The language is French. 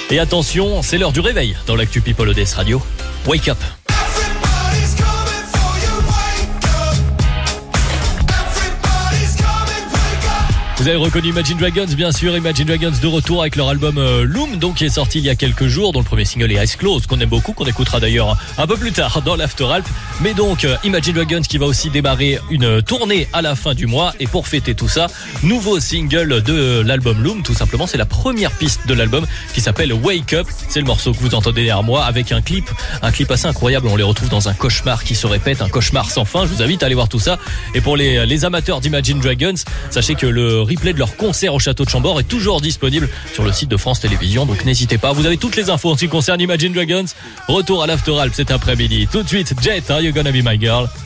Et attention, c'est l'heure du réveil dans l'actu People ODS Radio. Wake up. Vous avez reconnu Imagine Dragons, bien sûr. Imagine Dragons de retour avec leur album Loom, donc qui est sorti il y a quelques jours, dont le premier single est Eyes Closed, qu'on aime beaucoup, qu'on écoutera d'ailleurs un peu plus tard dans l'Afteralp. Mais donc Imagine Dragons qui va aussi démarrer une tournée à la fin du mois, et pour fêter tout ça, nouveau single de l'album Loom, tout simplement. C'est la première piste de l'album qui s'appelle Wake Up. C'est le morceau que vous entendez derrière moi, avec un clip assez incroyable. On les retrouve dans un cauchemar qui se répète, un cauchemar sans fin. Je vous invite à aller voir tout ça. Et pour les amateurs d'Imagine Dragons, sachez que le replay de leur concert au Château de Chambord est toujours disponible sur le site de France Télévisions, donc n'hésitez pas. Vous avez toutes les infos en ce qui concerne Imagine Dragons. Retour à l'Afteralp cet après-midi. Tout de suite, Jet, Are You Gonna Be My Girl?